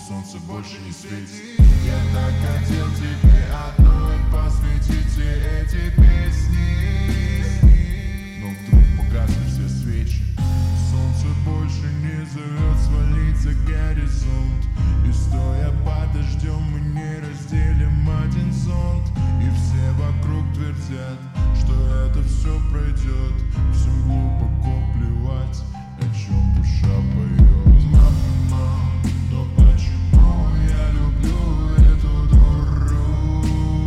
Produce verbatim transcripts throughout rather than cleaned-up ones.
солнце больше не светит. Я так хотел тебе одной посвятить все эти песни, но вдруг погасли все свечи. Солнце больше не зовет, свалить за горизонт, и стоя под дождем мы не разделим один зонт. И все вокруг твердят, что это все пройдет. Всем глубоко плевать, о чем душа поет. Мама, но почему я люблю эту дуру?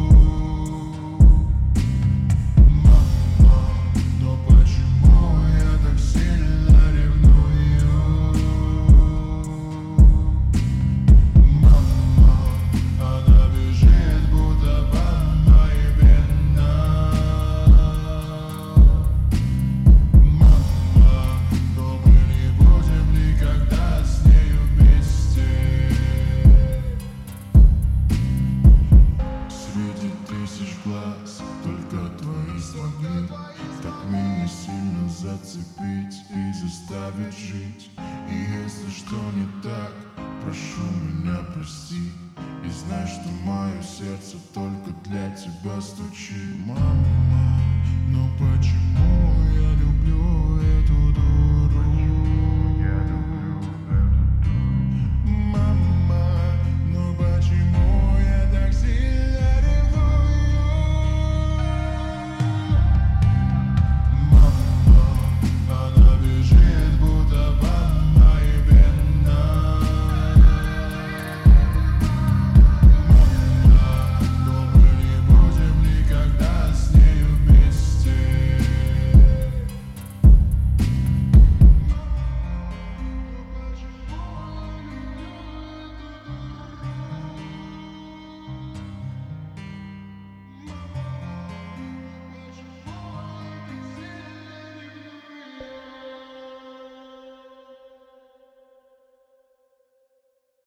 Мама, но почему я так сильно ревную? Мама, она бежит, будто по моей венам. Мама, но мы не будем никогда с нею вместе. Среди тысяч глаз только твои смогли так меня сильно зацепить и заставить жить. И если что не так, прошу меня прости, и знай, что мое сердце только для тебя стучит. Мама, но почему